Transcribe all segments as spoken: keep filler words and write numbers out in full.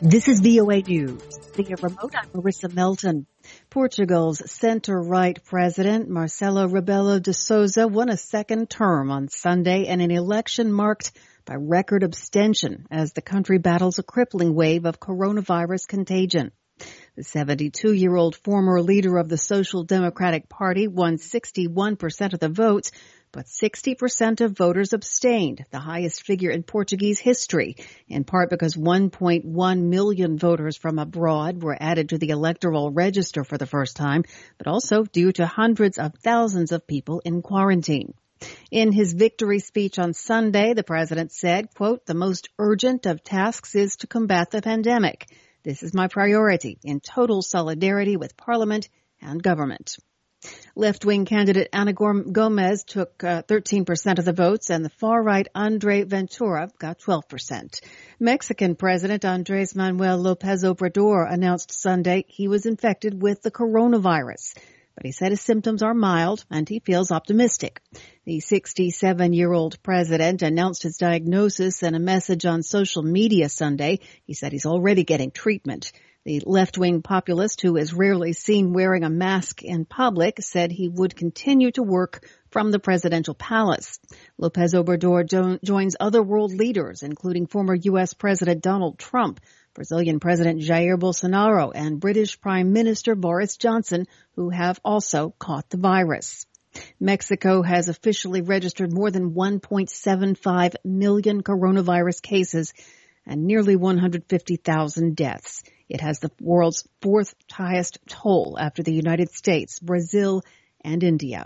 This is V O A News. Via remote, I'm Marissa Melton. Portugal's centre-right president, Marcelo Rebelo de Sousa, won a second term on Sunday in an election marked by record abstention as the country battles a crippling wave of coronavirus contagion. The seventy-two-year-old former leader of the Social Democratic Party won sixty-one percent of the votes, but sixty percent of voters abstained, the highest figure in Portuguese history, in part because one point one million voters from abroad were added to the electoral register for the first time, but also due to hundreds of thousands of people in quarantine. In his victory speech on Sunday, the president said, quote, "The most urgent of tasks is to combat the pandemic. This is my priority, in total solidarity with Parliament and government." Left-wing candidate Ana Gomez took uh, thirteen percent of the votes, and the far-right Andre Ventura got twelve percent. Mexican President Andrés Manuel López Obrador announced Sunday he was infected with the coronavirus, but he said his symptoms are mild and he feels optimistic. The sixty-seven-year-old president announced his diagnosis in a message on social media Sunday. He said he's already getting treatment. The left-wing populist, who is rarely seen wearing a mask in public, said he would continue to work from the presidential palace. López Obrador jo- joins other world leaders, including former U S President Donald Trump, Brazilian President Jair Bolsonaro, and British Prime Minister Boris Johnson, who have also caught the virus. Mexico has officially registered more than one point seven five million coronavirus cases and nearly one hundred fifty thousand deaths. It has the world's fourth highest toll after the United States, Brazil, and India.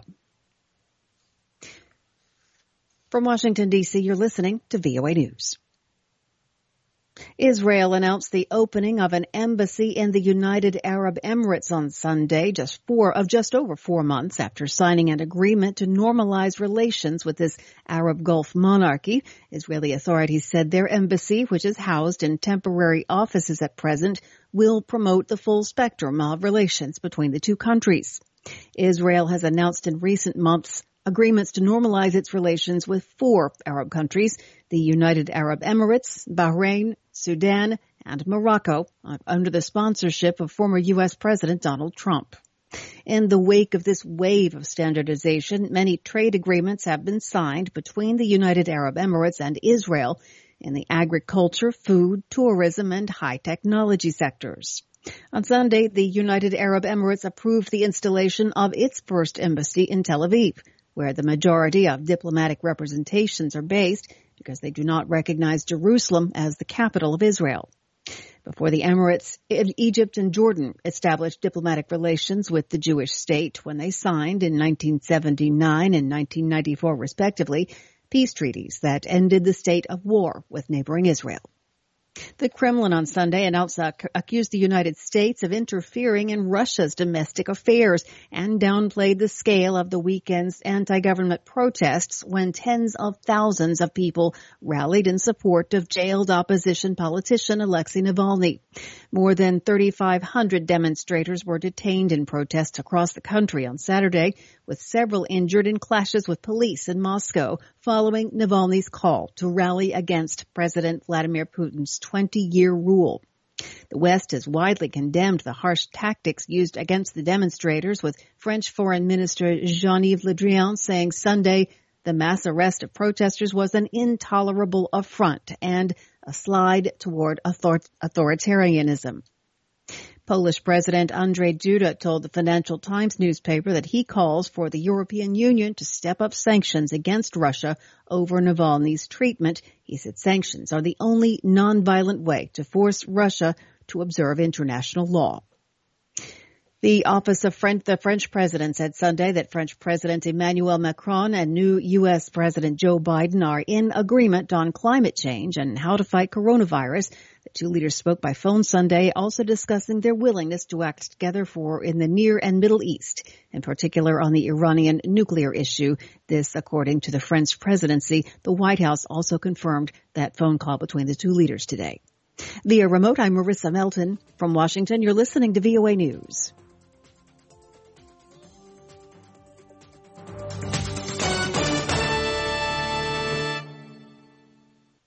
From Washington, D C, you're listening to V O A News. Israel announced the opening of an embassy in the United Arab Emirates on Sunday, just four of just over four months after signing an agreement to normalize relations with this Arab Gulf monarchy. Israeli authorities said their embassy, which is housed in temporary offices at present, will promote the full spectrum of relations between the two countries. Israel has announced in recent months agreements to normalize its relations with four Arab countries, the United Arab Emirates, Bahrain, Sudan, and Morocco, under the sponsorship of former U S President Donald Trump. In the wake of this wave of standardization, many trade agreements have been signed between the United Arab Emirates and Israel in the agriculture, food, tourism, and high technology sectors. On Sunday, the United Arab Emirates approved the installation of its first embassy in Tel Aviv, where the majority of diplomatic representations are based because they do not recognize Jerusalem as the capital of Israel. Before the Emirates, Egypt and Jordan established diplomatic relations with the Jewish state when they signed in nineteen seventy-nine and nineteen ninety-four, respectively, peace treaties that ended the state of war with neighboring Israel. The Kremlin on Sunday announced, uh, accused the United States of interfering in Russia's domestic affairs and downplayed the scale of the weekend's anti-government protests when tens of thousands of people rallied in support of jailed opposition politician Alexei Navalny. More than thirty-five hundred demonstrators were detained in protests across the country on Saturday, with several injured in clashes with police in Moscow following Navalny's call to rally against President Vladimir Putin's twenty-year rule. The West has widely condemned the harsh tactics used against the demonstrators, with French Foreign Minister Jean-Yves Le Drian saying Sunday the mass arrest of protesters was an intolerable affront and a slide toward author- authoritarianism. Polish President Andrzej Duda told the Financial Times newspaper that he calls for the European Union to step up sanctions against Russia over Navalny's treatment. He said sanctions are the only nonviolent way to force Russia to observe international law. The office of French, the French president said Sunday that French President Emmanuel Macron and new U S President Joe Biden are in agreement on climate change and how to fight coronavirus. The two leaders spoke by phone Sunday, also discussing their willingness to act together for in the Near and Middle East, in particular on the Iranian nuclear issue. This, according to the French presidency. The White House also confirmed that phone call between the two leaders today. Via remote, I'm Marissa Melton. From Washington, you're listening to V O A News.